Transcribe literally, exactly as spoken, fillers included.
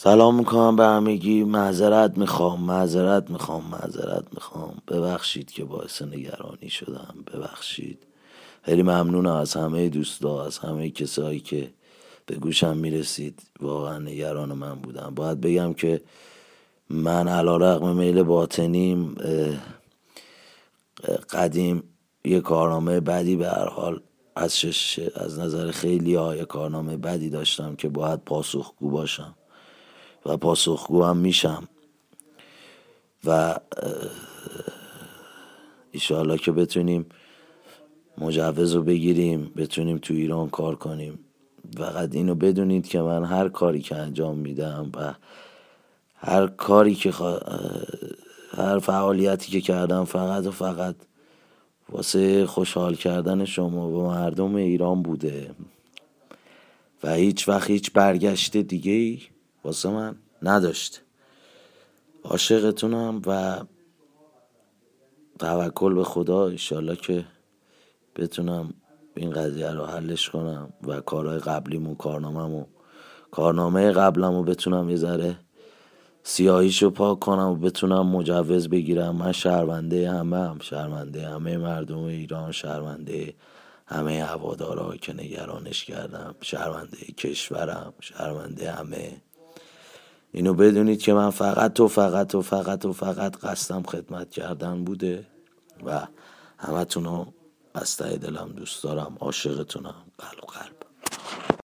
سلام میکنم به همگی. معذرت میخوام معذرت میخوام معذرت میخوام ببخشید که باعث نگرانی شدم. ببخشید. خیلی ممنونم از همه دوستا، از همه کسایی که به گوشم میرسید. واقعا نگران من بودم. باید بگم که من علیرغم میل باطنیم قدیم یه کارنامه بدی به هر حال از شش از نظر خیلی ها یه کارنامه بدی داشتم که باید پاسخگو باشم و پاسخگو هم میشم و ایشالا که بتونیم مجوز رو بگیریم، بتونیم تو ایران کار کنیم. فقط اینو بدونید که من هر کاری که انجام میدم و هر کاری که خوا... هر فعالیتی که کردم فقط و فقط واسه خوشحال کردن شما و مردم ایران بوده و هیچ وقت هیچ برگشت دیگه ای واسه من نداشته. عاشقتونم و توکل به خدا. ایشالله که بتونم این قضیه رو حلش کنم و کارهای قبلیمو کارنامه‌مو کارنامه قبلمو بتونم یه ذره سیاهیشو پاک کنم و بتونم مجوز بگیرم. من شرمنده همه هم شرمنده همه مردم ایران، شرمنده همه هوادارا که نگرانش کردم، شرمنده کشورم، شرمنده همه. اینو بدونید که من فقط و فقط و فقط و فقط قصدم خدمت کردن بوده و همه تونو از ته دلم دوست دارم. عاشقتونم. قلب قلب.